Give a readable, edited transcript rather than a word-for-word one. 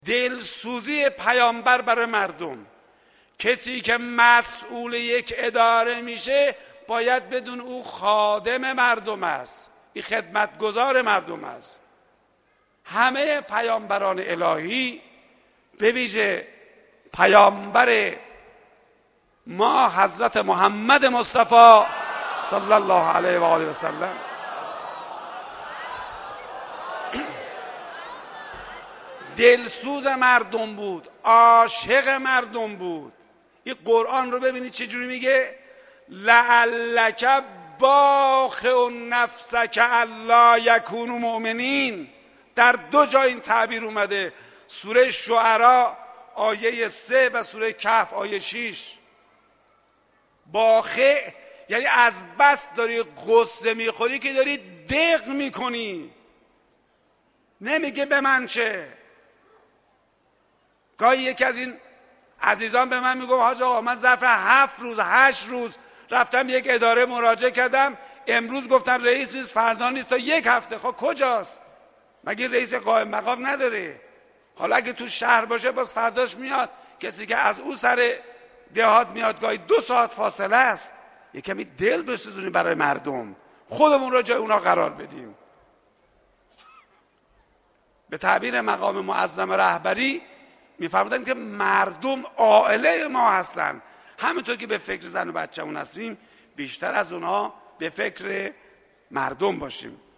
دلسوزی پیامبر برای مردم. کسی که مسئول یک اداره میشه باید بدون او خادم مردم است، این خدمتگزار مردم است. همه پیامبران الهی به ویژه پیامبر ما حضرت محمد مصطفی صلی الله علیه و آله و سلم دلسوز مردم بود، عاشق مردم بود. این قرآن رو ببینید چجوری میگه، لعلک باخع نفسک الا یکونوا مؤمنین. در دو جا این تعبیر اومده، سوره شعراء آیه 3 و سوره کهف آیه 6. باخع یعنی از بس داری غصه میخوری که داری دق میکنی، نمیگه به من چه. گاهی یکی از این عزیزان به من میگه حاج آقا من ظرف 7 روز 8 روز رفتم یک اداره مراجعه کردم، امروز گفتن رئیس نیست، فردا نیست، تا یک هفته. خب کجاست؟ مگه رئیس قائم مقام نداره؟ حالا اگه تو شهر باشه باز فرداش میاد، کسی که از او سر دهات میاد گاهی 2 ساعت فاصله است. یه کمی دل بسوزونیم برای مردم، خودمون رو جای اونا قرار بدیم. به تعبیر مقام معظم رهبری میفرمودن که مردم عائله ما هستن. همینطور که به فکر زن و بچه‌مون هستیم بیشتر از اونها به فکر مردم باشیم.